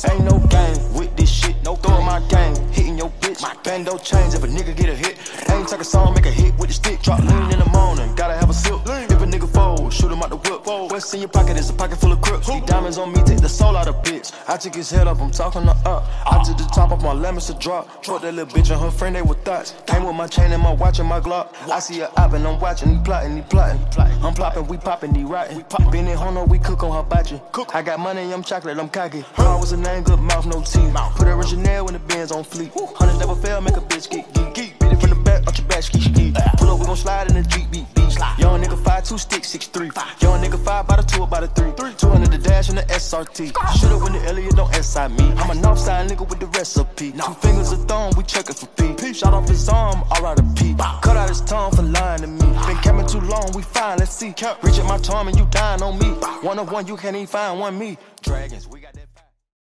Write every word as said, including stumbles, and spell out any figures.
Ain't no game with this shit, no throwing my game, hitting your bitch. Bando change if a nigga get a hit. Ain't take a song, make a hit with the stick. Drop lean in the morning, gotta have a sip. If a nigga fold, shoot him out the whip. What's in your pocket is a pocket full of crips. These diamonds on me, take the soul out of bitch. I took his head up, I'm talking to up. I took the top off my lemons to drop. Fuck that little bitch and her friend, they were thoughts. Came with my chain and my watch and my Glock. I see her op and I'm watching, he plotting, he plotting. I'm plopping, we popping, he rotting. Been in Hono, we cook on her botchin'. I got money, I'm chocolate, I'm cocky. Her was a name, good mouth, no teeth. Put her in Chanel when the Benz on fleek. Hundreds never fail, make a bitch get geek. Beat it from the back, out your back, ski ski. Pull up, we gon' slide in the Jeep, beat beat. Young nigga five, two sticks, six three. Young nigga five, by the two, by the three. two hundred the dash and the S R T. Shoot up when the Elliot don't S I me. I'm a northside nigga with the recipe. Two fingers of thumb, we checkin' for P. Shot off his arm, all out of P. Cut out his tongue for lying to me. Been camping too long, we fine, let's see. Reaching my charm and you dying on me. One of one, you can't even find one me. Dragons, we got that.